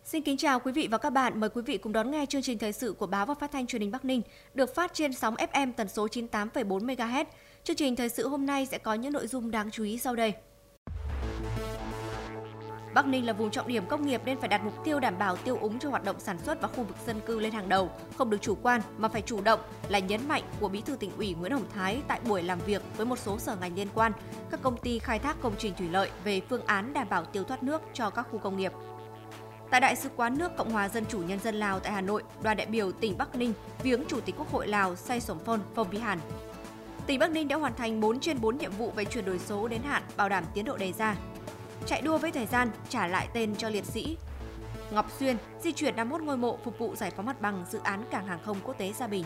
Xin kính chào quý vị và các bạn. Mời quý vị cùng đón nghe chương trình thời sự của Báo và Phát thanh Truyền hình Bắc Ninh được phát trên sóng FM tần số 98,4 MHz. Chương trình thời sự hôm nay sẽ có những nội dung đáng chú ý sau đây. Bắc Ninh là vùng trọng điểm công nghiệp nên phải đặt mục tiêu đảm bảo tiêu úng cho hoạt động sản xuất và khu vực dân cư lên hàng đầu, không được chủ quan mà phải chủ động, là nhấn mạnh của Bí thư Tỉnh ủy Nguyễn Hồng Thái tại buổi làm việc với một số sở ngành liên quan, các công ty khai thác công trình thủy lợi về phương án đảm bảo tiêu thoát nước cho các khu công nghiệp. Tại Đại sứ quán nước Cộng hòa Dân chủ Nhân dân Lào tại Hà Nội, đoàn đại biểu tỉnh Bắc Ninh viếng Chủ tịch Quốc hội Lào Say Sổm-phon Phomvihane. Tỉnh Bắc Ninh đã hoàn thành 4 trên 4 nhiệm vụ về chuyển đổi số đến hạn, bảo đảm tiến độ đề ra. Chạy đua với thời gian, trả lại tên cho liệt sĩ. Ngọc Xuyên di chuyển 51 ngôi mộ phục vụ giải phóng mặt bằng dự án cảng hàng không quốc tế Gia Bình.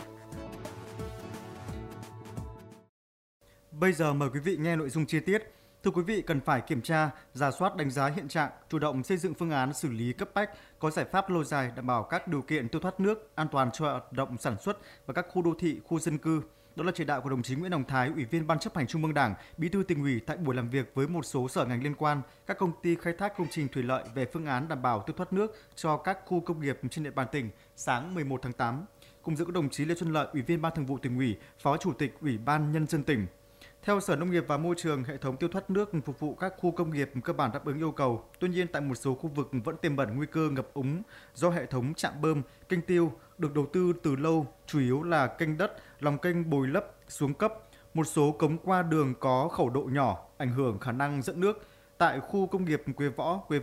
Bây giờ mời quý vị nghe nội dung chi tiết. Thưa quý vị, cần phải kiểm tra, rà soát đánh giá hiện trạng, chủ động xây dựng phương án xử lý cấp bách, có giải pháp lâu dài đảm bảo các điều kiện tiêu thoát nước, an toàn cho hoạt động sản xuất và các khu đô thị, khu dân cư. Đó là chỉ đạo của đồng chí Nguyễn Hồng Thái, Ủy viên Ban Chấp hành Trung ương Đảng, Bí thư Tỉnh ủy tại buổi làm việc với một số sở ngành liên quan, các công ty khai thác công trình thủy lợi về phương án đảm bảo tiêu thoát nước cho các khu công nghiệp trên địa bàn tỉnh sáng 11 tháng 8. Cùng dự có đồng chí Lê Xuân Lợi, Ủy viên Ban Thường vụ Tỉnh ủy, Phó Chủ tịch Ủy ban Nhân dân tỉnh. Theo Sở Nông nghiệp và Môi trường, hệ thống tiêu thoát nước phục vụ các khu công nghiệp cơ bản đáp ứng yêu cầu. Tuy nhiên, tại một số khu vực vẫn tiềm ẩn nguy cơ ngập úng do hệ thống trạm bơm, kênh tiêu được đầu tư từ lâu, chủ yếu là kênh đất, lòng kênh bồi lấp, xuống cấp. Một số cống qua đường có khẩu độ nhỏ, ảnh hưởng khả năng dẫn nước. Tại khu công nghiệp Quế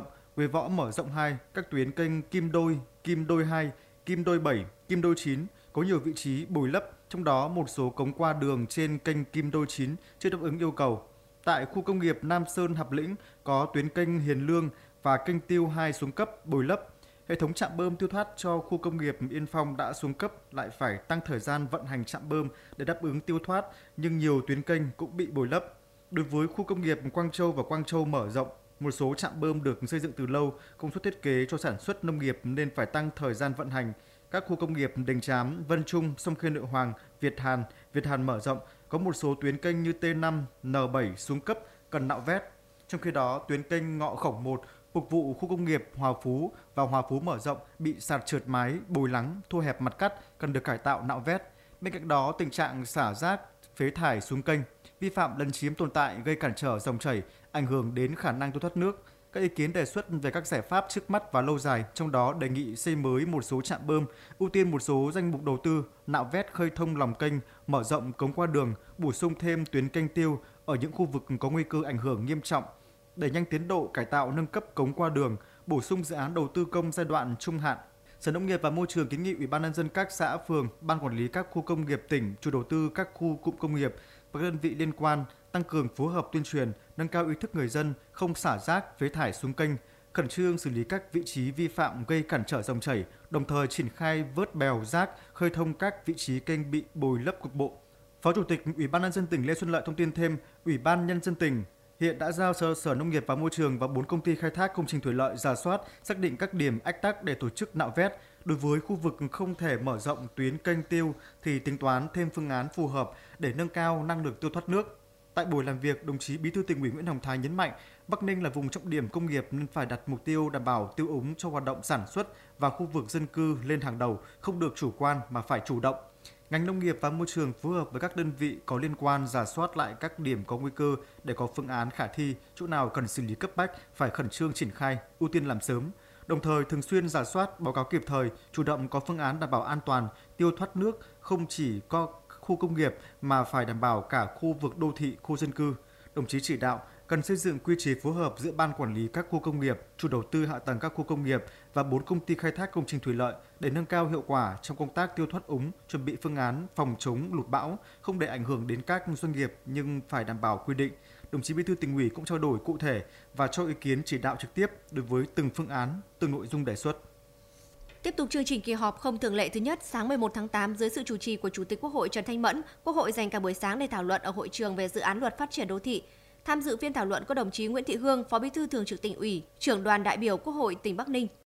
Võ mở rộng 2, các tuyến kênh Kim Đôi 2, Kim Đôi 7, Kim Đôi 9 có nhiều vị trí bồi lấp, trong đó một số cống qua đường trên kênh Kim Đôi 9 chưa đáp ứng yêu cầu. Tại khu công nghiệp Nam Sơn Hạp Lĩnh có tuyến kênh Hiền Lương và kênh Tiêu 2 xuống cấp, bồi lấp. Hệ thống trạm bơm tiêu thoát cho khu công nghiệp Yên Phong đã xuống cấp, lại phải tăng thời gian vận hành trạm bơm để đáp ứng tiêu thoát, nhưng nhiều tuyến kênh cũng bị bồi lấp. Đối với khu công nghiệp Quang Châu và Quang Châu mở rộng, một số trạm bơm được xây dựng từ lâu, công suất thiết kế cho sản xuất nông nghiệp nên phải tăng thời gian vận hành. Các khu công nghiệp Đình Chám, Vân Trung, Sông Khê Nội Hoàng, Việt Hàn mở rộng có một số tuyến kênh như T5, N7 xuống cấp cần nạo vét. Trong khi đó, tuyến kênh Ngọ Khổng 1 phục vụ khu công nghiệp Hòa Phú và Hòa Phú mở rộng bị sạt trượt mái, bồi lắng, thu hẹp mặt cắt cần được cải tạo nạo vét. Bên cạnh đó, tình trạng xả rác, phế thải xuống kênh, vi phạm lấn chiếm tồn tại gây cản trở dòng chảy, ảnh hưởng đến khả năng tiêu thoát nước. Các ý kiến đề xuất về các giải pháp trước mắt và lâu dài, trong đó đề nghị xây mới một số trạm bơm, ưu tiên một số danh mục đầu tư, nạo vét khơi thông lòng kênh, mở rộng cống qua đường, bổ sung thêm tuyến kênh tiêu ở những khu vực có nguy cơ ảnh hưởng nghiêm trọng, đẩy nhanh tiến độ cải tạo nâng cấp cống qua đường, bổ sung dự án đầu tư công giai đoạn trung hạn. Sở Nông nghiệp và Môi trường kiến nghị Ủy ban nhân dân các xã, phường, ban quản lý các khu công nghiệp tỉnh, chủ đầu tư các khu cụm công nghiệp và các đơn vị liên quan tăng cường phối hợp tuyên truyền, nâng cao ý thức người dân không xả rác, phế thải xuống kênh, khẩn trương xử lý các vị trí vi phạm gây cản trở dòng chảy, đồng thời triển khai vớt bèo rác, khơi thông các vị trí kênh bị bồi lấp cục bộ. Phó Chủ tịch Ủy ban nhân dân tỉnh Lê Xuân Lợi thông tin thêm, Ủy ban nhân dân tỉnh hiện đã giao cho Sở Nông nghiệp và Môi trường và 4 công ty khai thác công trình thủy lợi rà soát, xác định các điểm ách tắc để tổ chức nạo vét. Đối với khu vực không thể mở rộng tuyến kênh tiêu thì tính toán thêm phương án phù hợp để nâng cao năng lực tiêu thoát nước. Tại buổi làm việc, đồng chí Bí thư Tỉnh ủy Nguyễn Hồng Thái nhấn mạnh, Bắc Ninh là vùng trọng điểm công nghiệp nên phải đặt mục tiêu đảm bảo tiêu úng cho hoạt động sản xuất và khu vực dân cư lên hàng đầu, không được chủ quan mà phải chủ động. Ngành nông nghiệp và môi trường phối hợp với các đơn vị có liên quan rà soát lại các điểm có nguy cơ để có phương án khả thi, chỗ nào cần xử lý cấp bách phải khẩn trương triển khai, ưu tiên làm sớm. Đồng thời thường xuyên rà soát, báo cáo kịp thời, chủ động có phương án đảm bảo an toàn, tiêu thoát nước không chỉ có khu công nghiệp mà phải đảm bảo cả khu vực đô thị, khu dân cư. Đồng chí chỉ đạo cần xây dựng quy chế phối hợp giữa ban quản lý các khu công nghiệp, chủ đầu tư hạ tầng các khu công nghiệp và 4 công ty khai thác công trình thủy lợi để nâng cao hiệu quả trong công tác tiêu thoát úng, chuẩn bị phương án phòng chống lụt bão, không để ảnh hưởng đến các doanh nghiệp nhưng phải đảm bảo quy định. Đồng chí Bí thư Tỉnh ủy cũng trao đổi cụ thể và cho ý kiến chỉ đạo trực tiếp đối với từng phương án, từng nội dung đề xuất. Tiếp tục chương trình kỳ họp không thường lệ thứ nhất sáng 11 tháng 8 dưới sự chủ trì của Chủ tịch Quốc hội Trần Thanh Mẫn, Quốc hội dành cả buổi sáng để thảo luận ở hội trường về dự án luật phát triển đô thị. Tham dự phiên thảo luận có đồng chí Nguyễn Thị Hương, Phó Bí thư Thường trực Tỉnh ủy, trưởng đoàn đại biểu Quốc hội tỉnh Bắc Ninh.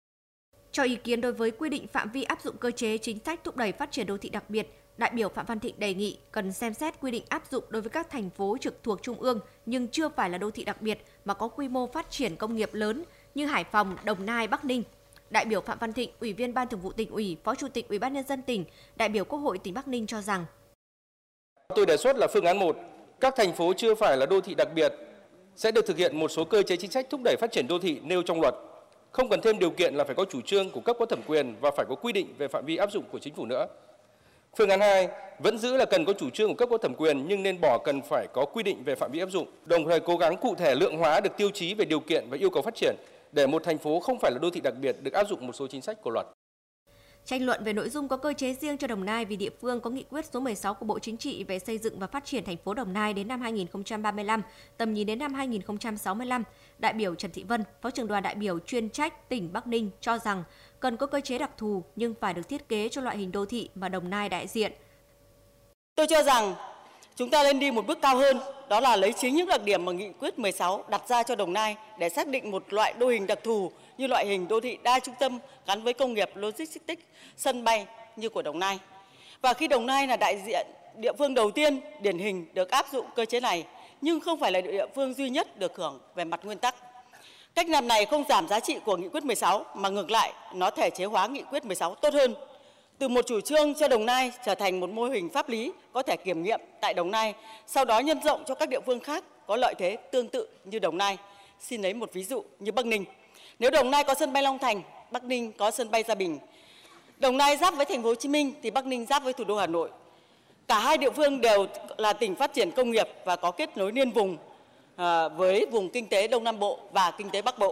Cho ý kiến đối với quy định phạm vi áp dụng cơ chế chính sách thúc đẩy phát triển đô thị đặc biệt, đại biểu Phạm Văn Thịnh đề nghị cần xem xét quy định áp dụng đối với các thành phố trực thuộc trung ương nhưng chưa phải là đô thị đặc biệt mà có quy mô phát triển công nghiệp lớn như Hải Phòng, Đồng Nai, Bắc Ninh. Đại biểu Phạm Văn Thịnh, Ủy viên Ban Thường vụ Tỉnh ủy, Phó Chủ tịch Ủy ban Nhân dân tỉnh, đại biểu Quốc hội tỉnh Bắc Ninh cho rằng: Tôi đề xuất là phương án 1, các thành phố chưa phải là đô thị đặc biệt sẽ được thực hiện một số cơ chế chính sách thúc đẩy phát triển đô thị nêu trong luật, không cần thêm điều kiện là phải có chủ trương của cấp có thẩm quyền và phải có quy định về phạm vi áp dụng của chính phủ nữa. Phương án 2 vẫn giữ là cần có chủ trương của cấp có thẩm quyền nhưng nên bỏ cần phải có quy định về phạm vi áp dụng, đồng thời cố gắng cụ thể lượng hóa được tiêu chí về điều kiện và yêu cầu phát triển để một thành phố không phải là đô thị đặc biệt được áp dụng một số chính sách của luật. Tranh luận về nội dung có cơ chế riêng cho Đồng Nai vì địa phương có nghị quyết số 16 của Bộ Chính trị về xây dựng và phát triển thành phố Đồng Nai đến năm 2035, tầm nhìn đến năm 2065, đại biểu Trần Thị Vân, Phó trưởng đoàn đại biểu chuyên trách tỉnh Bắc Ninh cho rằng cần có cơ chế đặc thù nhưng phải được thiết kế cho loại hình đô thị mà Đồng Nai đại diện. Tôi cho rằng chúng ta nên đi một bước cao hơn, đó là lấy chính những đặc điểm mà nghị quyết 16 đặt ra cho Đồng Nai để xác định một loại đô hình đặc thù như loại hình đô thị đa trung tâm gắn với công nghiệp logistics, sân bay như của Đồng Nai. Và khi Đồng Nai là đại diện địa phương đầu tiên điển hình được áp dụng cơ chế này, nhưng không phải là địa phương duy nhất được hưởng về mặt nguyên tắc. Cách làm này không giảm giá trị của nghị quyết 16 mà ngược lại nó thể chế hóa nghị quyết 16 tốt hơn. Từ một chủ trương cho Đồng Nai trở thành một mô hình pháp lý có thể kiểm nghiệm tại Đồng Nai, sau đó nhân rộng cho các địa phương khác có lợi thế tương tự như Đồng Nai. Xin lấy một ví dụ như Bắc Ninh. Nếu Đồng Nai có sân bay Long Thành, Bắc Ninh có sân bay Gia Bình. Đồng Nai giáp với thành phố Hồ Chí Minh thì Bắc Ninh giáp với thủ đô Hà Nội. Cả hai địa phương đều là tỉnh phát triển công nghiệp và có kết nối liên vùng với vùng kinh tế Đông Nam Bộ và kinh tế Bắc Bộ.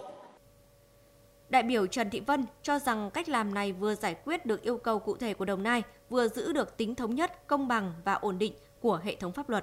Đại biểu Trần Thị Vân cho rằng cách làm này vừa giải quyết được yêu cầu cụ thể của Đồng Nai, vừa giữ được tính thống nhất, công bằng và ổn định của hệ thống pháp luật.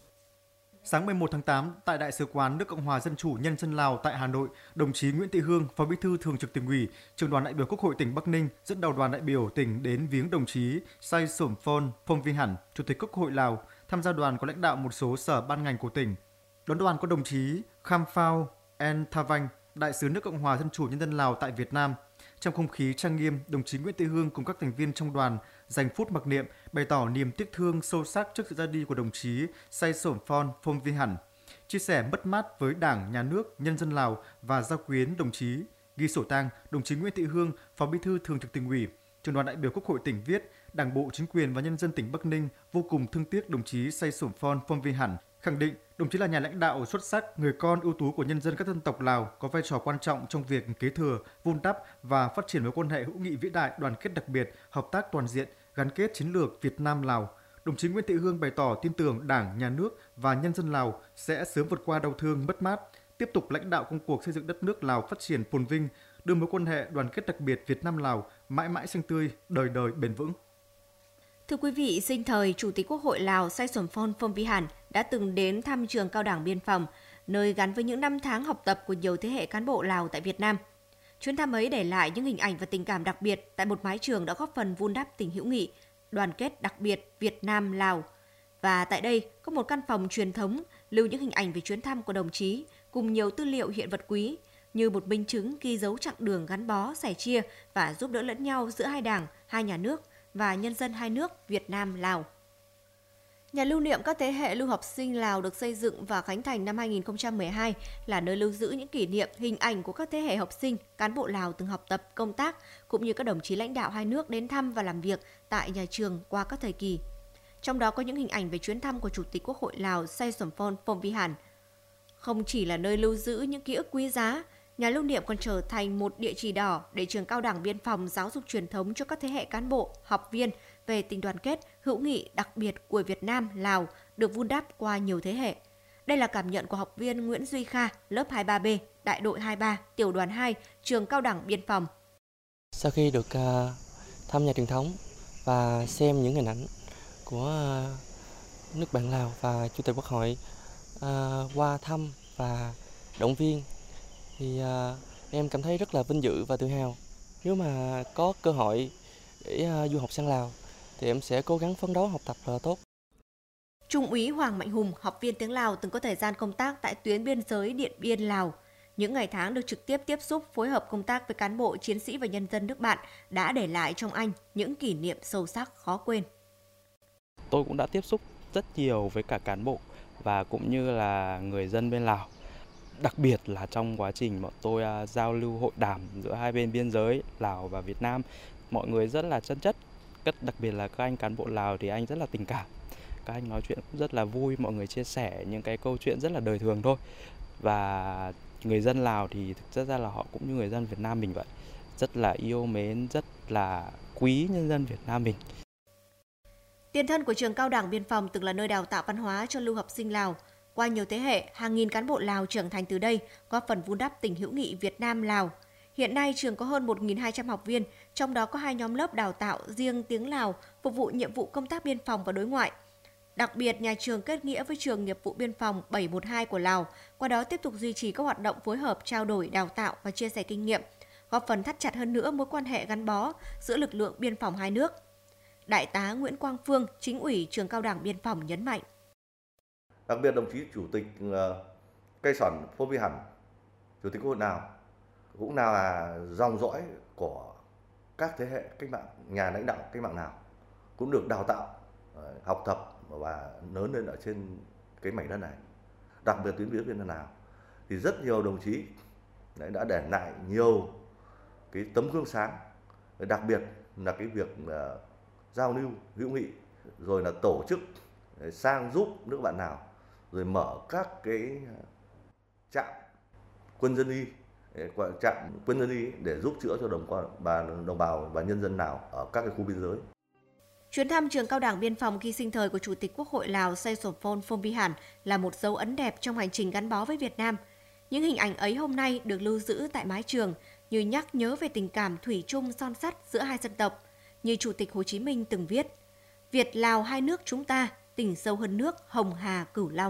Sáng 11 tháng 8, tại Đại sứ quán nước Cộng hòa Dân chủ Nhân dân Lào tại Hà Nội, đồng chí Nguyễn Thị Hương, Phó Bí thư Thường trực Tỉnh ủy, Trưởng đoàn đại biểu Quốc hội tỉnh Bắc Ninh dẫn đầu đoàn đại biểu tỉnh đến viếng đồng chí Say Somphone Phomvihane, Chủ tịch Quốc hội Lào. Tham gia đoàn có lãnh đạo một số sở ban ngành của tỉnh. Đón đoàn có đồng chí Khamphao Nthavanh, Đại sứ nước Cộng hòa Dân chủ Nhân dân Lào tại Việt Nam. Trong không khí trang nghiêm, đồng chí Nguyễn Thị Hương cùng các thành viên trong đoàn dành phút mặc niệm, bày tỏ niềm tiếc thương sâu sắc trước sự ra đi của đồng chí Say Somphone Phomvihane, chia sẻ mất mát với Đảng, Nhà nước, nhân dân Lào và gia quyến đồng chí. Ghi sổ tang, đồng chí Nguyễn Thị Hương, Phó Bí thư Thường trực Tỉnh ủy, Trưởng đoàn đại biểu Quốc hội tỉnh viết: Đảng bộ, chính quyền và nhân dân tỉnh Bắc Ninh vô cùng thương tiếc đồng chí Say Somphone Phomvihane, khẳng định đồng chí là nhà lãnh đạo xuất sắc, người con ưu tú của nhân dân các dân tộc Lào, có vai trò quan trọng trong việc kế thừa, vun đắp và phát triển mối quan hệ hữu nghị vĩ đại, đoàn kết đặc biệt, hợp tác toàn diện, gắn kết chiến lược Việt Nam Lào. Đồng chí Nguyễn Thị Hương bày tỏ tin tưởng Đảng, Nhà nước và nhân dân Lào sẽ sớm vượt qua đau thương mất mát, tiếp tục lãnh đạo công cuộc xây dựng đất nước Lào phát triển phồn vinh, đưa mối quan hệ đoàn kết đặc biệt Việt Nam Lào mãi mãi xanh tươi, đời đời bền vững. Thưa quý vị, sinh thời Chủ tịch Quốc hội Lào Say Somphone Phomvihane đã từng đến thăm trường Cao đẳng Biên phòng, nơi gắn với những năm tháng học tập của nhiều thế hệ cán bộ Lào tại Việt Nam. Chuyến thăm ấy để lại những hình ảnh và tình cảm đặc biệt tại một mái trường đã góp phần vun đắp tình hữu nghị, đoàn kết đặc biệt Việt Nam Lào. Và tại đây có một căn phòng truyền thống lưu những hình ảnh về chuyến thăm của đồng chí cùng nhiều tư liệu hiện vật quý như một minh chứng ghi dấu chặng đường gắn bó, sẻ chia và giúp đỡ lẫn nhau giữa hai đảng, hai nhà nước và nhân dân hai nước Việt Nam Lào. Nhà lưu niệm các thế hệ lưu học sinh Lào được xây dựng và khánh thành năm 2012 là nơi lưu giữ những kỷ niệm, hình ảnh của các thế hệ học sinh, cán bộ Lào từng học tập, công tác cũng như các đồng chí lãnh đạo hai nước đến thăm và làm việc tại nhà trường qua các thời kỳ. Trong đó có những hình ảnh về chuyến thăm của Chủ tịch Quốc hội Lào Say Somphone Phomvihane. Không chỉ là nơi lưu giữ những ký ức quý giá, nhà lưu niệm còn trở thành một địa chỉ đỏ để trường Cao đẳng Biên phòng giáo dục truyền thống cho các thế hệ cán bộ, học viên về tình đoàn kết, hữu nghị đặc biệt của Việt Nam, Lào được vun đắp qua nhiều thế hệ. Đây là cảm nhận của học viên Nguyễn Duy Kha, lớp 23B, đại đội 23, tiểu đoàn 2, trường Cao đẳng Biên phòng. Sau khi được thăm nhà truyền thống và xem những hình ảnh của nước bạn Lào và Chủ tịch Quốc hội qua thăm và động viên thì em cảm thấy rất là vinh dự và tự hào. Nếu mà có cơ hội để du học sang Lào thì em sẽ cố gắng phấn đấu học tập tốt. Trung úy Hoàng Mạnh Hùng, học viên tiếng Lào từng có thời gian công tác tại tuyến biên giới Điện Biên, Lào. Những ngày tháng được trực tiếp tiếp xúc, phối hợp công tác với cán bộ, chiến sĩ và nhân dân nước bạn đã để lại trong anh những kỷ niệm sâu sắc khó quên. Tôi cũng đã tiếp xúc rất nhiều với cả cán bộ và cũng như là người dân bên Lào. Đặc biệt là trong quá trình bọn tôi giao lưu hội đàm giữa hai bên biên giới Lào và Việt Nam, mọi người rất là chân chất. Đặc biệt là các anh cán bộ Lào thì anh rất là tình cảm. Các anh nói chuyện cũng rất là vui, mọi người chia sẻ những cái câu chuyện rất là đời thường thôi. Và người dân Lào thì thực chất ra là họ cũng như người dân Việt Nam mình vậy. Rất là yêu mến, rất là quý nhân dân Việt Nam mình. Tiền thân của trường Cao đẳng Biên phòng từng là nơi đào tạo văn hóa cho lưu học sinh Lào. Qua nhiều thế hệ, hàng nghìn cán bộ Lào trưởng thành từ đây, góp phần vun đắp tình hữu nghị Việt Nam-Lào. Hiện nay, trường có hơn 1.200 học viên, trong đó có 2 nhóm lớp đào tạo riêng tiếng Lào, phục vụ nhiệm vụ công tác biên phòng và đối ngoại. Đặc biệt, nhà trường kết nghĩa với trường nghiệp vụ biên phòng 712 của Lào, qua đó tiếp tục duy trì các hoạt động phối hợp, trao đổi, đào tạo và chia sẻ kinh nghiệm, góp phần thắt chặt hơn nữa mối quan hệ gắn bó giữa lực lượng biên phòng hai nước. Đại tá Nguyễn Quang Phương, Chính ủy trường Cao đẳng Biên phòng nhấn mạnh. Đặc biệt đồng chí Chủ tịch Cây Sòn Phô Vi Hẳn, Chủ tịch Quốc hội Lào cũng là dòng dõi của các thế hệ cách mạng, nhà lãnh đạo cách mạng Lào, cũng được đào tạo, học tập và lớn lên ở trên cái mảnh đất này. Đặc biệt tuyến biên giới Lào thì rất nhiều đồng chí đã để lại nhiều cái tấm gương sáng, đặc biệt là cái việc giao lưu hữu nghị, rồi là tổ chức sang giúp nước bạn Lào, rồi mở các cái trạm quân dân y, để giúp chữa cho đồng bào và nhân dân Lào ở các cái khu biên giới. Chuyến thăm trường Cao đẳng Biên phòng khi sinh thời của Chủ tịch Quốc hội Lào Saisophone Phomvihane là một dấu ấn đẹp trong hành trình gắn bó với Việt Nam. Những hình ảnh ấy hôm nay được lưu giữ tại mái trường như nhắc nhớ về tình cảm thủy chung son sắt giữa hai dân tộc. Như Chủ tịch Hồ Chí Minh từng viết, Việt Lào hai nước chúng ta, tình sâu hơn nước Hồng Hà Cửu Long.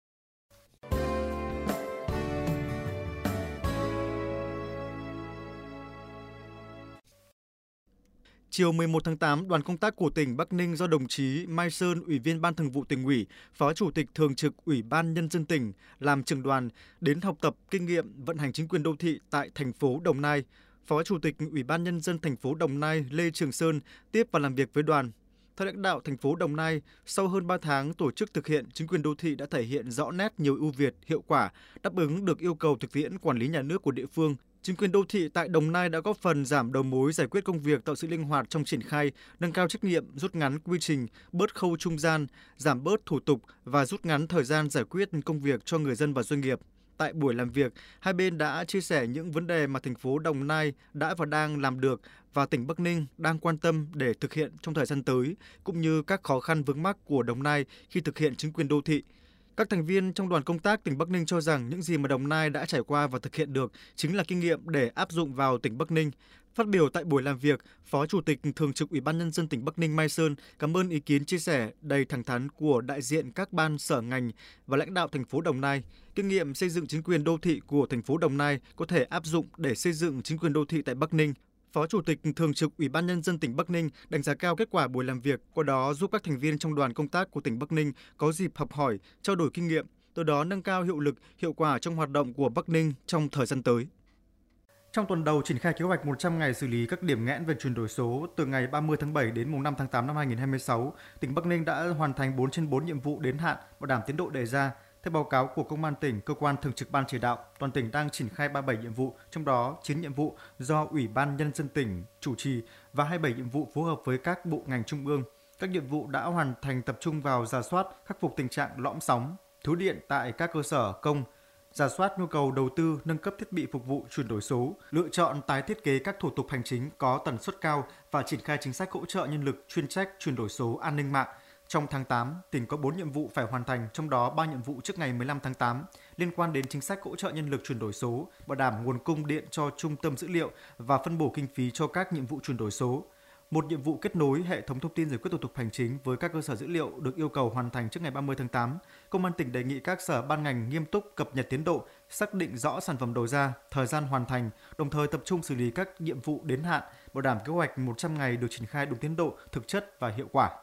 Chiều 11 tháng 8, đoàn công tác của tỉnh Bắc Ninh do đồng chí Mai Sơn, Ủy viên Ban Thường vụ Tỉnh ủy, Phó Chủ tịch Thường trực Ủy ban Nhân dân tỉnh làm trưởng đoàn đến học tập kinh nghiệm vận hành chính quyền đô thị tại thành phố Đồng Nai. Phó Chủ tịch Ủy ban Nhân dân thành phố Đồng Nai Lê Trường Sơn tiếp và làm việc với đoàn. Theo lãnh đạo thành phố Đồng Nai, sau hơn 3 tháng tổ chức thực hiện, chính quyền đô thị đã thể hiện rõ nét nhiều ưu việt, hiệu quả, đáp ứng được yêu cầu thực tiễn quản lý nhà nước của địa phương. Chính quyền đô thị tại Đồng Nai đã góp phần giảm đầu mối giải quyết công việc, tạo sự linh hoạt trong triển khai, nâng cao trách nhiệm, rút ngắn quy trình, bớt khâu trung gian, giảm bớt thủ tục và rút ngắn thời gian giải quyết công việc cho người dân và doanh nghiệp. Tại buổi làm việc, hai bên đã chia sẻ những vấn đề mà thành phố Đồng Nai đã và đang làm được và tỉnh Bắc Ninh đang quan tâm để thực hiện trong thời gian tới, cũng như các khó khăn vướng mắc của Đồng Nai khi thực hiện chính quyền đô thị. Các thành viên trong đoàn công tác tỉnh Bắc Ninh cho rằng những gì mà Đồng Nai đã trải qua và thực hiện được chính là kinh nghiệm để áp dụng vào tỉnh Bắc Ninh. Phát biểu tại buổi làm việc, Phó Chủ tịch Thường trực Ủy ban Nhân dân tỉnh Bắc Ninh Mai Sơn cảm ơn ý kiến chia sẻ đầy thẳng thắn của đại diện các ban sở ngành và lãnh đạo thành phố Đồng Nai. Kinh nghiệm xây dựng chính quyền đô thị của thành phố Đồng Nai có thể áp dụng để xây dựng chính quyền đô thị tại Bắc Ninh. Phó Chủ tịch Thường trực Ủy ban Nhân dân tỉnh Bắc Ninh đánh giá cao kết quả buổi làm việc, qua đó giúp các thành viên trong đoàn công tác của tỉnh Bắc Ninh có dịp học hỏi, trao đổi kinh nghiệm, từ đó nâng cao hiệu lực, hiệu quả trong hoạt động của Bắc Ninh trong thời gian tới. Trong tuần đầu triển khai kế hoạch 100 ngày xử lý các điểm nghẽn về chuyển đổi số từ ngày 30 tháng 7 đến mùng 5 tháng 8 năm 2026, tỉnh Bắc Ninh đã hoàn thành 4 trên 4 nhiệm vụ đến hạn, bảo đảm tiến độ đề ra. Theo báo cáo của Công an tỉnh, cơ quan thường trực ban chỉ đạo, toàn tỉnh đang triển khai 37 nhiệm vụ, trong đó 9 nhiệm vụ do Ủy ban Nhân dân tỉnh chủ trì và 27 nhiệm vụ phối hợp với các bộ ngành trung ương. Các nhiệm vụ đã hoàn thành tập trung vào rà soát, khắc phục tình trạng lõm sóng, thiếu điện tại các cơ sở công, rà soát nhu cầu đầu tư nâng cấp thiết bị phục vụ chuyển đổi số, lựa chọn tái thiết kế các thủ tục hành chính có tần suất cao và triển khai chính sách hỗ trợ nhân lực chuyên trách chuyển đổi số an ninh mạng. Trong tháng 8, tỉnh có 4 nhiệm vụ phải hoàn thành, trong đó 3 nhiệm vụ trước ngày 15 tháng 8 liên quan đến chính sách hỗ trợ nhân lực chuyển đổi số, bảo đảm nguồn cung điện cho trung tâm dữ liệu và phân bổ kinh phí cho các nhiệm vụ chuyển đổi số. Một nhiệm vụ kết nối hệ thống thông tin giải quyết thủ tục hành chính với các cơ sở dữ liệu được yêu cầu hoàn thành trước ngày 30 tháng 8. Công an tỉnh đề nghị các sở ban ngành nghiêm túc cập nhật tiến độ, xác định rõ sản phẩm đầu ra, thời gian hoàn thành, đồng thời tập trung xử lý các nhiệm vụ đến hạn, bảo đảm kế hoạch 100 ngày được triển khai đúng tiến độ, thực chất và hiệu quả.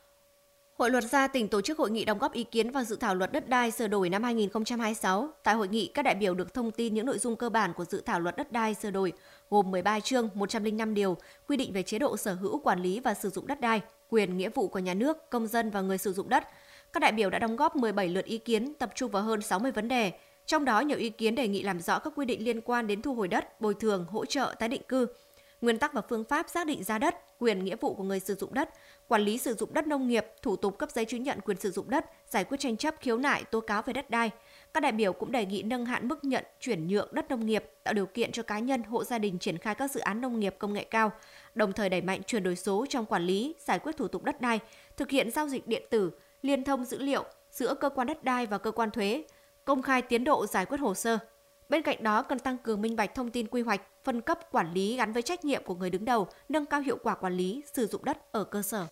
Hội Luật gia tỉnh tổ chức hội nghị đóng góp ý kiến vào dự thảo luật đất đai sửa đổi năm 2026. Tại hội nghị, các đại biểu được thông tin những nội dung cơ bản của dự thảo luật đất đai sửa đổi, gồm 13 chương, 105 điều, quy định về chế độ sở hữu, quản lý và sử dụng đất đai, quyền, nghĩa vụ của nhà nước, công dân và người sử dụng đất. Các đại biểu đã đóng góp 17 lượt ý kiến, tập trung vào hơn 60 vấn đề. Trong đó, nhiều ý kiến đề nghị làm rõ các quy định liên quan đến thu hồi đất, bồi thường, hỗ trợ, tái định cư, nguyên tắc và phương pháp xác định giá đất, quyền nghĩa vụ của người sử dụng đất, quản lý sử dụng đất nông nghiệp, thủ tục cấp giấy chứng nhận quyền sử dụng đất, giải quyết tranh chấp khiếu nại, tố cáo về đất đai. Các đại biểu cũng đề nghị nâng hạn mức nhận chuyển nhượng đất nông nghiệp, tạo điều kiện cho cá nhân, hộ gia đình triển khai các dự án nông nghiệp công nghệ cao, đồng thời đẩy mạnh chuyển đổi số trong quản lý, giải quyết thủ tục đất đai, thực hiện giao dịch điện tử, liên thông dữ liệu giữa cơ quan đất đai và cơ quan thuế, công khai tiến độ giải quyết hồ sơ. Bên cạnh đó, cần tăng cường minh bạch thông tin quy hoạch, phân cấp quản lý gắn với trách nhiệm của người đứng đầu, nâng cao hiệu quả quản lý, sử dụng đất ở cơ sở.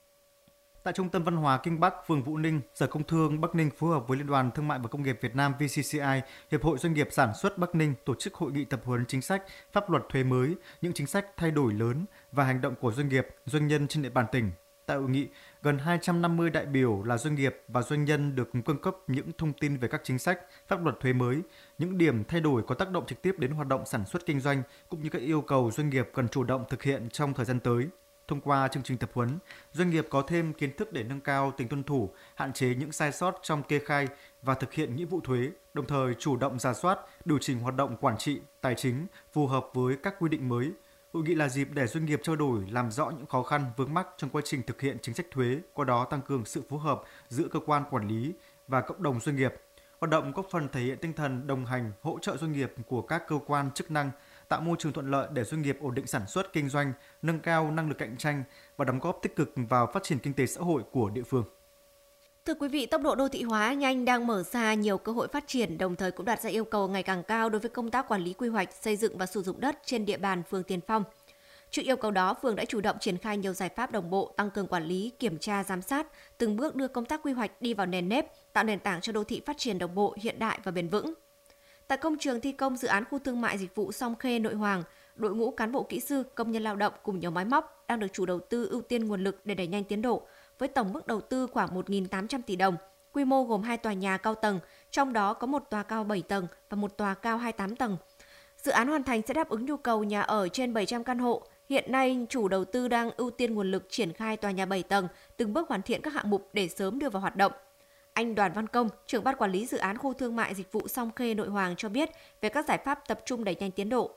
Tại Trung tâm Văn hóa Kinh Bắc, phường Vũ Ninh, Sở Công Thương Bắc Ninh phối hợp với Liên đoàn Thương mại và Công nghiệp Việt Nam VCCI, Hiệp hội Doanh nghiệp Sản xuất Bắc Ninh tổ chức hội nghị tập huấn chính sách, pháp luật thuế mới, những chính sách thay đổi lớn và hành động của doanh nghiệp, doanh nhân trên địa bàn tỉnh. Tại hội nghị, gần 250 đại biểu là doanh nghiệp và doanh nhân được cung cấp những thông tin về các chính sách, pháp luật thuế mới, những điểm thay đổi có tác động trực tiếp đến hoạt động sản xuất kinh doanh, cũng như các yêu cầu doanh nghiệp cần chủ động thực hiện trong thời gian tới. Thông qua chương trình tập huấn, doanh nghiệp có thêm kiến thức để nâng cao tính tuân thủ, hạn chế những sai sót trong kê khai và thực hiện nghĩa vụ thuế, đồng thời chủ động rà soát, điều chỉnh hoạt động quản trị, tài chính phù hợp với các quy định mới. Hội nghị là dịp để doanh nghiệp trao đổi, làm rõ những khó khăn vướng mắc trong quá trình thực hiện chính sách thuế, qua đó tăng cường sự phối hợp giữa cơ quan quản lý và cộng đồng doanh nghiệp. Hoạt động góp phần thể hiện tinh thần đồng hành, hỗ trợ doanh nghiệp của các cơ quan chức năng, tạo môi trường thuận lợi để doanh nghiệp ổn định sản xuất kinh doanh, nâng cao năng lực cạnh tranh và đóng góp tích cực vào phát triển kinh tế xã hội của địa phương. Thưa quý vị, tốc độ đô thị hóa nhanh đang mở ra nhiều cơ hội phát triển, đồng thời cũng đặt ra yêu cầu ngày càng cao đối với công tác quản lý quy hoạch, xây dựng và sử dụng đất trên địa bàn phường Tiền Phong. Trước yêu cầu đó, phường đã chủ động triển khai nhiều giải pháp đồng bộ, tăng cường quản lý, kiểm tra, giám sát, từng bước đưa công tác quy hoạch đi vào nền nếp, tạo nền tảng cho đô thị phát triển đồng bộ, hiện đại và bền vững. Tại công trường thi công dự án khu thương mại dịch vụ Song Khê, Nội Hoàng, đội ngũ cán bộ kỹ sư, công nhân lao động cùng nhiều máy móc đang được chủ đầu tư ưu tiên nguồn lực để đẩy nhanh tiến độ, với tổng mức đầu tư khoảng 1.800 tỷ đồng, quy mô gồm 2 tòa nhà cao tầng, trong đó có một tòa cao 7 tầng và một tòa cao 28 tầng. Dự án hoàn thành sẽ đáp ứng nhu cầu nhà ở trên 700 căn hộ. Hiện nay, chủ đầu tư đang ưu tiên nguồn lực triển khai tòa nhà 7 tầng, từng bước hoàn thiện các hạng mục để sớm đưa vào hoạt động. Anh Đoàn Văn Công, trưởng ban quản lý dự án khu thương mại dịch vụ Song Khê, Nội Hoàng cho biết về các giải pháp tập trung đẩy nhanh tiến độ.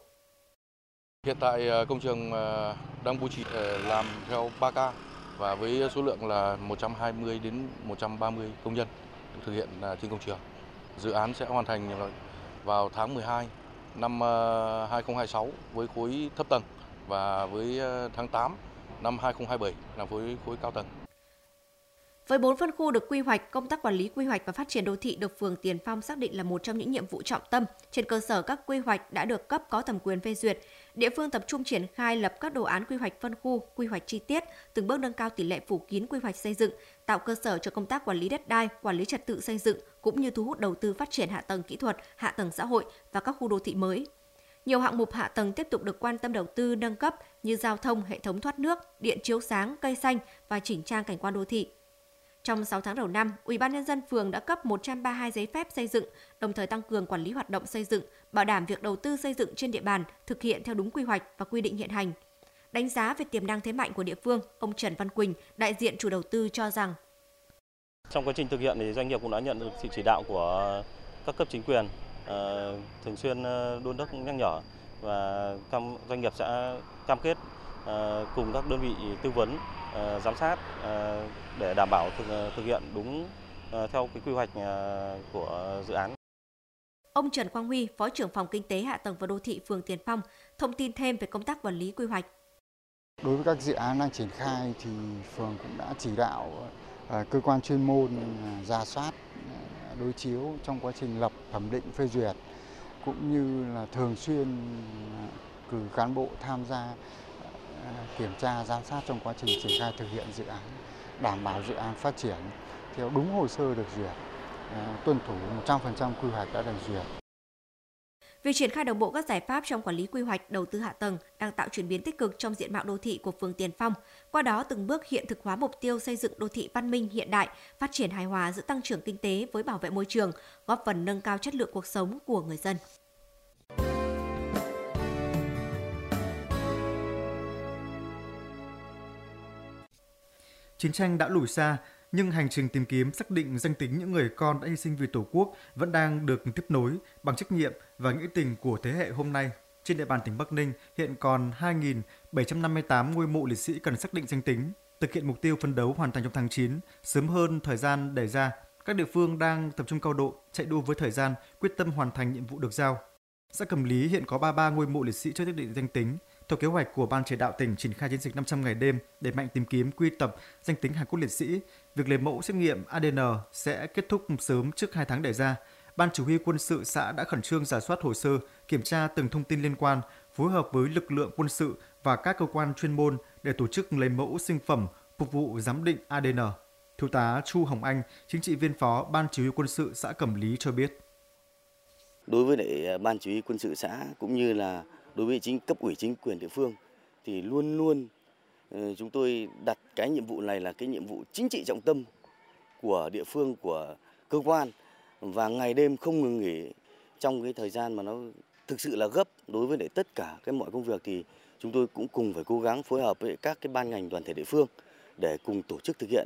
Hiện tại công trường đang bố trí làm theo 3K và với số lượng là 120 đến 130 công nhân thực hiện trên công trường. Dự án sẽ hoàn thành vào tháng 12 năm 2026 với khối thấp tầng và với tháng 8 năm 2027 là với khối cao tầng. Với 4 phân khu được quy hoạch, công tác quản lý quy hoạch và phát triển đô thị được phường Tiền Phong xác định là một trong những nhiệm vụ trọng tâm. Trên cơ sở các quy hoạch đã được cấp có thẩm quyền phê duyệt, địa phương tập trung triển khai lập các đồ án quy hoạch phân khu, quy hoạch chi tiết, từng bước nâng cao tỷ lệ phủ kín quy hoạch xây dựng, tạo cơ sở cho công tác quản lý đất đai, quản lý trật tự xây dựng cũng như thu hút đầu tư phát triển hạ tầng kỹ thuật, hạ tầng xã hội và các khu đô thị mới. Nhiều hạng mục hạ tầng tiếp tục được quan tâm đầu tư nâng cấp như giao thông, hệ thống thoát nước, điện chiếu sáng, cây xanh và chỉnh trang cảnh quan đô thị. Trong 6 tháng đầu năm, Ủy ban nhân dân phường đã cấp 132 giấy phép xây dựng, đồng thời tăng cường quản lý hoạt động xây dựng, bảo đảm việc đầu tư xây dựng trên địa bàn thực hiện theo đúng quy hoạch và quy định hiện hành. Đánh giá về tiềm năng thế mạnh của địa phương, ông Trần Văn Quỳnh, đại diện chủ đầu tư cho rằng trong quá trình thực hiện thì doanh nghiệp cũng đã nhận được sự chỉ đạo của các cấp chính quyền, thường xuyên đôn đốc nhắc nhở và doanh nghiệp sẽ cam kết cùng các đơn vị tư vấn, giám sát để đảm bảo thực hiện đúng theo cái quy hoạch của dự án. Ông Trần Quang Huy, Phó trưởng phòng Kinh tế Hạ tầng và Đô thị phường Tiền Phong, thông tin thêm về công tác quản lý quy hoạch. Đối với các dự án đang triển khai thì phường cũng đã chỉ đạo cơ quan chuyên môn rà soát, đối chiếu trong quá trình lập, thẩm định, phê duyệt, cũng như là thường xuyên cử cán bộ tham gia kiểm tra, giám sát trong quá trình triển khai thực hiện dự án, đảm bảo dự án phát triển theo đúng hồ sơ được duyệt, tuân thủ 100% quy hoạch đã được duyệt. Việc triển khai đồng bộ các giải pháp trong quản lý quy hoạch, đầu tư hạ tầng đang tạo chuyển biến tích cực trong diện mạo đô thị của phường Tiền Phong, qua đó từng bước hiện thực hóa mục tiêu xây dựng đô thị văn minh hiện đại, phát triển hài hòa giữa tăng trưởng kinh tế với bảo vệ môi trường, góp phần nâng cao chất lượng cuộc sống của người dân. Chiến tranh đã lùi xa, nhưng hành trình tìm kiếm xác định danh tính những người con đã hy sinh vì Tổ quốc vẫn đang được tiếp nối bằng trách nhiệm và nghĩa tình của thế hệ hôm nay. Trên địa bàn tỉnh Bắc Ninh hiện còn 2.758 ngôi mộ liệt sĩ cần xác định danh tính. Thực hiện mục tiêu phấn đấu hoàn thành trong tháng 9, sớm hơn thời gian đề ra, các địa phương đang tập trung cao độ, chạy đua với thời gian, quyết tâm hoàn thành nhiệm vụ được giao. Xã Cẩm Lý hiện có 33 ngôi mộ liệt sĩ chưa xác định danh tính. Theo kế hoạch của Ban chỉ đạo tỉnh triển khai chiến dịch 500 ngày đêm đẩy mạnh tìm kiếm quy tập danh tính hài cốt liệt sĩ, việc lấy mẫu xét nghiệm ADN sẽ kết thúc sớm trước 2 tháng đề ra. Ban chỉ huy quân sự xã đã khẩn trương rà soát hồ sơ, kiểm tra từng thông tin liên quan, phối hợp với lực lượng quân sự và các cơ quan chuyên môn để tổ chức lấy mẫu sinh phẩm phục vụ giám định ADN. Thiếu tá Chu Hồng Anh, chính trị viên phó Ban chỉ huy quân sự xã Cẩm Lý cho biết. Đối với lại Ban chỉ huy quân sự xã cũng như là đối với cấp ủy chính quyền địa phương thì luôn luôn chúng tôi đặt cái nhiệm vụ này là cái nhiệm vụ chính trị trọng tâm của địa phương, của cơ quan, và ngày đêm không ngừng nghỉ trong cái thời gian mà nó thực sự là gấp. Đối với lại tất cả cái mọi công việc thì chúng tôi cũng cùng phải cố gắng phối hợp với các cái ban ngành đoàn thể địa phương để cùng tổ chức thực hiện.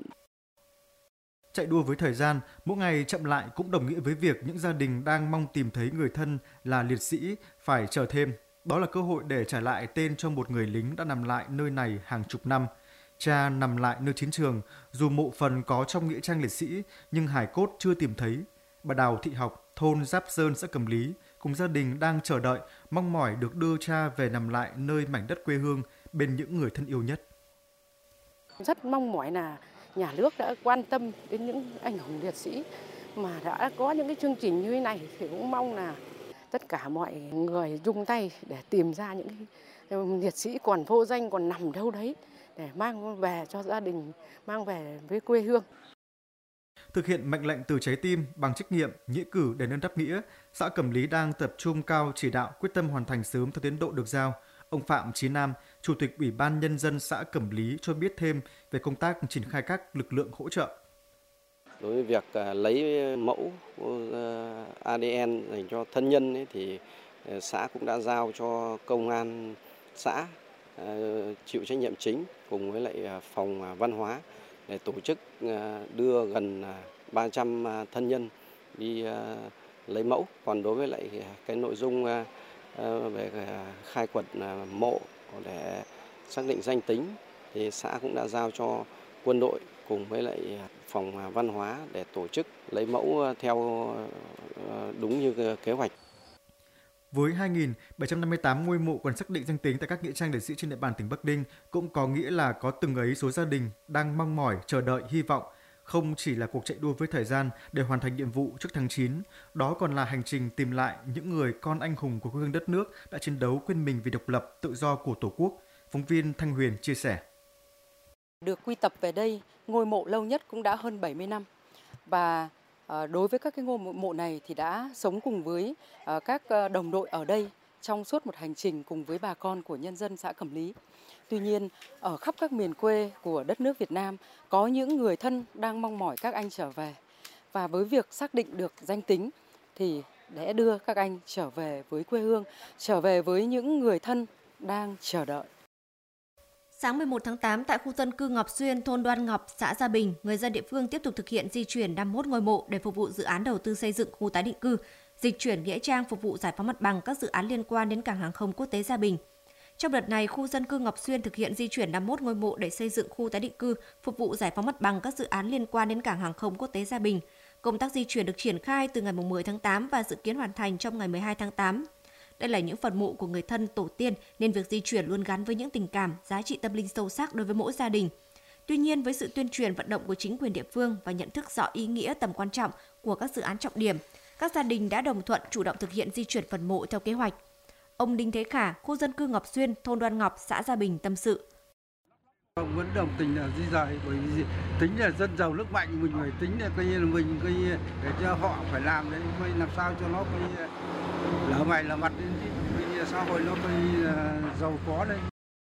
Chạy đua với thời gian, mỗi ngày chậm lại cũng đồng nghĩa với việc những gia đình đang mong tìm thấy người thân là liệt sĩ phải chờ thêm. Đó là cơ hội để trả lại tên cho một người lính đã nằm lại nơi này hàng chục năm. Cha nằm lại nơi chiến trường, dù mộ phần có trong nghĩa trang liệt sĩ nhưng hài cốt chưa tìm thấy. Bà Đào Thị Học, thôn Giáp Sơn, xã Cẩm Lý cùng gia đình đang chờ đợi, mong mỏi được đưa cha về nằm lại nơi mảnh đất quê hương bên những người thân yêu nhất. Rất mong mỏi là nhà nước đã quan tâm đến những anh hùng liệt sĩ mà đã có những cái chương trình như thế này, thì cũng mong là tất cả mọi người chung tay để tìm ra những liệt sĩ còn vô danh, còn nằm đâu đấy để mang về cho gia đình, mang về với quê hương. Thực hiện mệnh lệnh từ trái tim bằng trách nhiệm, nghĩa cử đền ơn đáp nghĩa, xã Cẩm Lý đang tập trung cao chỉ đạo quyết tâm hoàn thành sớm theo tiến độ được giao. Ông Phạm Chí Nam, Chủ tịch Ủy ban Nhân dân xã Cẩm Lý cho biết thêm về công tác triển khai các lực lượng hỗ trợ. Đối với việc lấy mẫu ADN dành cho thân nhân thì xã cũng đã giao cho công an xã chịu trách nhiệm chính cùng với lại phòng văn hóa để tổ chức đưa gần 300 thân nhân đi lấy mẫu. Còn đối với lại cái nội dung về khai quật mộ để xác định danh tính thì xã cũng đã giao cho quân đội cùng với lại phòng văn hóa để tổ chức lấy mẫu theo đúng như kế hoạch. Với 2.758 ngôi mộ còn xác định danh tính tại các nghĩa trang liệt sĩ trên địa bàn tỉnh Bắc Ninh cũng có nghĩa là có từng ấy số gia đình đang mong mỏi, chờ đợi, hy vọng không chỉ là cuộc chạy đua với thời gian để hoàn thành nhiệm vụ trước tháng 9, đó còn là hành trình tìm lại những người con anh hùng của quê hương đất nước đã chiến đấu quên mình vì độc lập, tự do của Tổ quốc. Phóng viên Thanh Huyền chia sẻ. Được quy tập về đây, ngôi mộ lâu nhất cũng đã hơn 70 năm. Và đối với các cái ngôi mộ này thì đã sống cùng với các đồng đội ở đây trong suốt một hành trình cùng với bà con của nhân dân xã Cẩm Lý. Tuy nhiên, ở khắp các miền quê của đất nước Việt Nam có những người thân đang mong mỏi các anh trở về. Và với việc xác định được danh tính thì để đưa các anh trở về với quê hương, trở về với những người thân đang chờ đợi. Sáng 11 tháng 8 tại khu dân cư Ngọc Xuyên, thôn Đoan Ngọc, xã Gia Bình, người dân địa phương tiếp tục thực hiện di chuyển 51 ngôi mộ để phục vụ dự án đầu tư xây dựng khu tái định cư, dịch chuyển nghĩa trang phục vụ giải phóng mặt bằng các dự án liên quan đến cảng hàng không quốc tế Gia Bình. Trong đợt này, khu dân cư Ngọc Xuyên thực hiện di chuyển 51 ngôi mộ để xây dựng khu tái định cư, phục vụ giải phóng mặt bằng các dự án liên quan đến cảng hàng không quốc tế Gia Bình. Công tác di chuyển được triển khai từ ngày 10 tháng 8 và dự kiến hoàn thành trong ngày 12 tháng 8. Đây là những phần mộ của người thân tổ tiên nên việc di chuyển luôn gắn với những tình cảm, giá trị tâm linh sâu sắc đối với mỗi gia đình. Tuy nhiên, với sự tuyên truyền vận động của chính quyền địa phương và nhận thức rõ ý nghĩa tầm quan trọng của các dự án trọng điểm, các gia đình đã đồng thuận chủ động thực hiện di chuyển phần mộ theo kế hoạch. Ông Đinh Thế Khả, khu dân cư Ngọc Xuyên, thôn Đoan Ngọc, xã Gia Bình tâm sự. Ông vẫn đồng tình là di rời, bởi vì tính là dân giàu nước mạnh, mình phải tính là coi như là mình coi như để cho họ phải làm đấy, coi làm sao cho nó coi như lỡ mày là mặt lên xã hội nó coi như là giàu có đấy.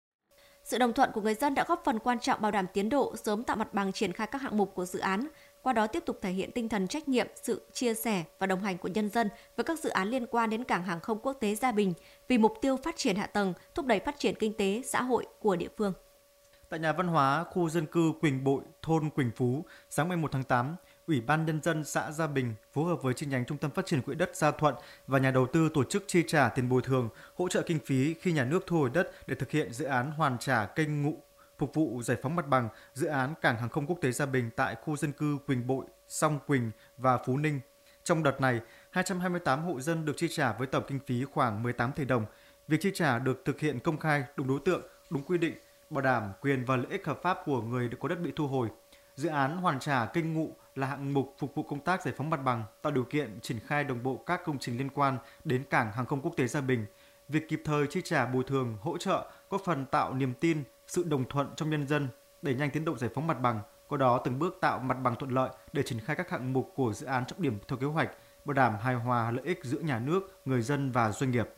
Sự đồng thuận của người dân đã góp phần quan trọng bảo đảm tiến độ, sớm tạo mặt bằng triển khai các hạng mục của dự án, qua đó tiếp tục thể hiện tinh thần trách nhiệm, sự chia sẻ và đồng hành của nhân dân với các dự án liên quan đến cảng hàng không quốc tế Gia Bình vì mục tiêu phát triển hạ tầng, thúc đẩy phát triển kinh tế, xã hội của địa phương. Tại nhà văn hóa khu dân cư Quỳnh Bội, thôn Quỳnh Phú, sáng 11 tháng 8, Ủy ban Nhân dân xã Gia Bình phối hợp với chi nhánh Trung tâm Phát triển Quỹ đất Gia Thuận và nhà đầu tư tổ chức chi trả tiền bồi thường, hỗ trợ kinh phí khi nhà nước thu hồi đất để thực hiện dự án hoàn trả kênh Ngụ phục vụ giải phóng mặt bằng dự án Cảng hàng không quốc tế Gia Bình tại khu dân cư Quỳnh Bội, Song Quỳnh và Phú Ninh. Trong đợt này, 228 hộ dân được chi trả với tổng kinh phí khoảng 18 tỷ đồng. Việc chi trả được thực hiện công khai, đúng đối tượng, đúng quy định, bảo đảm quyền và lợi ích hợp pháp của người có đất bị thu hồi. Dự án hoàn trả kênh Ngụ là hạng mục phục vụ công tác giải phóng mặt bằng, tạo điều kiện triển khai đồng bộ các công trình liên quan đến Cảng hàng không quốc tế Gia Bình. Việc kịp thời chi trả bồi thường, hỗ trợ góp phần tạo niềm tin, sự đồng thuận trong nhân dân, đẩy nhanh tiến độ giải phóng mặt bằng, qua đó từng bước tạo mặt bằng thuận lợi để triển khai các hạng mục của dự án trọng điểm theo kế hoạch, bảo đảm hài hòa lợi ích giữa nhà nước, người dân và doanh nghiệp.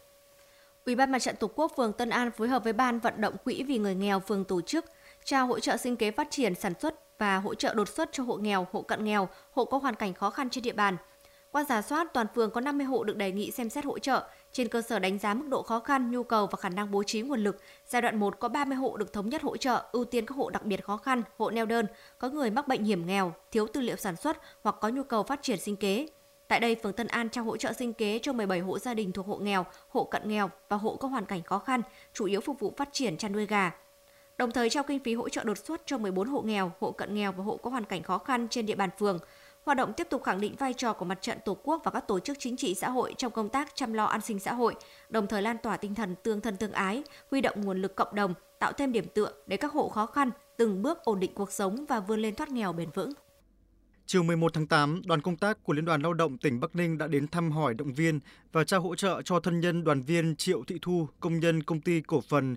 Ủy ban Mặt trận Tổ quốc phường Tân An phối hợp với Ban vận động quỹ vì người nghèo phường tổ chức trao hỗ trợ sinh kế phát triển sản xuất và hỗ trợ đột xuất cho hộ nghèo, hộ cận nghèo, hộ có hoàn cảnh khó khăn trên địa bàn. Qua rà soát, toàn phường có 50 hộ được đề nghị xem xét hỗ trợ. Trên cơ sở đánh giá mức độ khó khăn, nhu cầu và khả năng bố trí nguồn lực, giai đoạn 1 có 30 hộ được thống nhất hỗ trợ, ưu tiên các hộ đặc biệt khó khăn, hộ neo đơn, có người mắc bệnh hiểm nghèo, thiếu tư liệu sản xuất hoặc có nhu cầu phát triển sinh kế. Tại đây, phường Tân An trao hỗ trợ sinh kế cho 17 hộ gia đình thuộc hộ nghèo, hộ cận nghèo và hộ có hoàn cảnh khó khăn, chủ yếu phục vụ phát triển chăn nuôi gà. Đồng thời trao kinh phí hỗ trợ đột xuất cho 14 hộ nghèo, hộ cận nghèo và hộ có hoàn cảnh khó khăn trên địa bàn phường. Hoạt động tiếp tục khẳng định vai trò của Mặt trận Tổ quốc và các tổ chức chính trị xã hội trong công tác chăm lo an sinh xã hội, đồng thời lan tỏa tinh thần tương thân tương ái, huy động nguồn lực cộng đồng, tạo thêm điểm tựa để các hộ khó khăn từng bước ổn định cuộc sống và vươn lên thoát nghèo bền vững. Chiều 11 tháng 8, đoàn công tác của Liên đoàn Lao động tỉnh Bắc Ninh đã đến thăm hỏi, động viên và trao hỗ trợ cho thân nhân đoàn viên Triệu Thị Thu, công nhân công ty cổ phần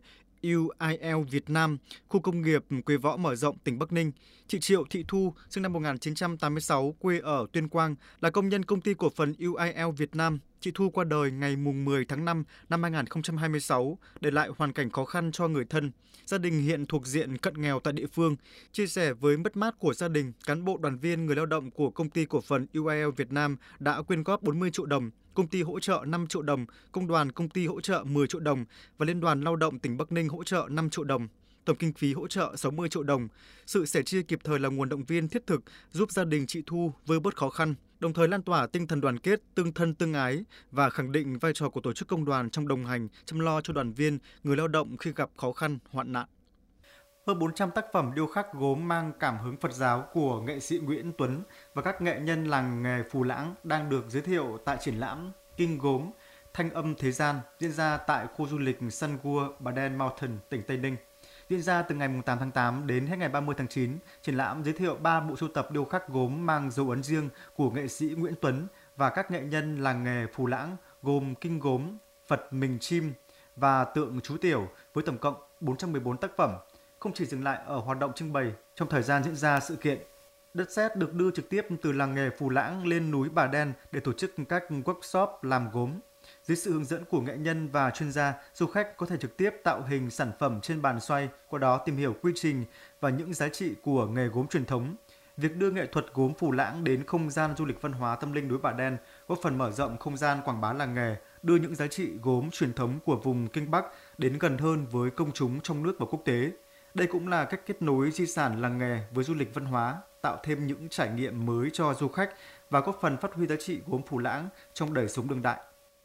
UIL Việt Nam, khu công nghiệp Quế Võ mở rộng tỉnh Bắc Ninh. Chị Triệu Thị Thu, sinh năm 1986, quê ở Tuyên Quang, là công nhân công ty cổ phần UIL Việt Nam. Chị Thu qua đời ngày 10 tháng 5 năm 2026, để lại hoàn cảnh khó khăn cho người thân. Gia đình hiện thuộc diện cận nghèo tại địa phương. Chia sẻ với mất mát của gia đình, cán bộ đoàn viên người lao động của công ty cổ phần UIL Việt Nam đã quyên góp 40 triệu đồng, công ty hỗ trợ 5 triệu đồng, công đoàn công ty hỗ trợ 10 triệu đồng và Liên đoàn Lao động tỉnh Bắc Ninh hỗ trợ 5 triệu đồng. Tổng kinh phí hỗ trợ 60 triệu đồng. Sự sẻ chia kịp thời là nguồn động viên thiết thực giúp gia đình chị Thu vơi bớt khó khăn, đồng thời lan tỏa tinh thần đoàn kết, tương thân tương ái và khẳng định vai trò của tổ chức công đoàn trong đồng hành, chăm lo cho đoàn viên, người lao động khi gặp khó khăn, hoạn nạn. Hơn 400 tác phẩm điêu khắc gốm mang cảm hứng Phật giáo của nghệ sĩ Nguyễn Tuấn và các nghệ nhân làng nghề Phù Lãng đang được giới thiệu tại triển lãm Kinh Gốm, Thanh âm Thế gian diễn ra tại khu du lịch Sun World Baden Mountain, tỉnh Tây Ninh. Diễn ra từ ngày 8 tháng 8 đến hết ngày 30 tháng 9, triển lãm giới thiệu 3 bộ sưu tập điêu khắc gốm mang dấu ấn riêng của nghệ sĩ Nguyễn Tuấn và các nghệ nhân làng nghề Phù Lãng gồm Kinh Gốm, Phật Mình Chim và Tượng Chú Tiểu với tổng cộng 414 tác phẩm. Không chỉ dừng lại ở hoạt động trưng bày, trong thời gian diễn ra sự kiện, đất sét được đưa trực tiếp từ làng nghề Phù Lãng lên núi Bà Đen để tổ chức các workshop làm gốm. Dưới sự hướng dẫn của nghệ nhân và chuyên gia, du khách có thể trực tiếp tạo hình sản phẩm trên bàn xoay, qua đó tìm hiểu quy trình và những giá trị của nghề gốm truyền thống. Việc đưa nghệ thuật gốm Phù Lãng đến không gian du lịch văn hóa tâm linh núi Bà Đen góp phần mở rộng không gian quảng bá làng nghề, đưa những giá trị gốm truyền thống của vùng Kinh Bắc đến gần hơn với công chúng trong nước và quốc tế. Đây cũng là cách kết nối di sản làng nghề với du lịch văn hóa, tạo thêm những trải nghiệm mới cho du khách và góp phần phát huy giá trị gốm Phù Lãng trong đời sống đương đại.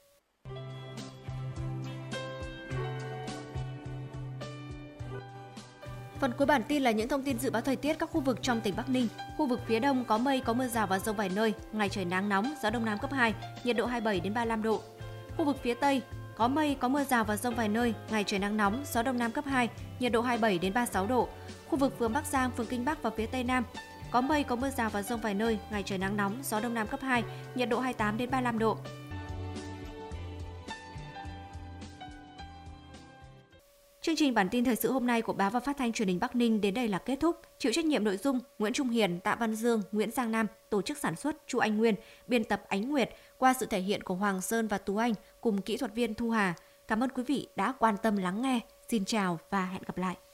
Phần cuối bản tin là những thông tin dự báo thời tiết các khu vực trong tỉnh Bắc Ninh. Khu vực phía Đông có mây, có mưa rào và dông vài nơi, ngày trời nắng nóng, gió Đông Nam cấp 2, nhiệt độ 27 đến 35 độ. Khu vực phía Tây có mây, có mưa rào và dông vài nơi, ngày trời nắng nóng, gió Đông Nam cấp 2, nhiệt độ 27 đến 36 độ. Khu vực phường Bắc Giang, phường Kinh Bắc và phía Tây Nam có mây, có mưa rào và dông vài nơi, ngày trời nắng nóng, gió Đông Nam cấp 2, nhiệt độ 28 đến 35 độ. Chương trình bản tin thời sự hôm nay của Báo và Phát thanh Truyền hình Bắc Ninh đến đây là kết thúc. Chịu trách nhiệm nội dung Nguyễn Trung Hiền, Tạ Văn Dương, Nguyễn Giang Nam, tổ chức sản xuất Chu Anh Nguyên, biên tập Ánh Nguyệt, qua sự thể hiện của Hoàng Sơn và Tú Anh cùng kỹ thuật viên Thu Hà. Cảm ơn quý vị đã quan tâm lắng nghe. Xin chào và hẹn gặp lại.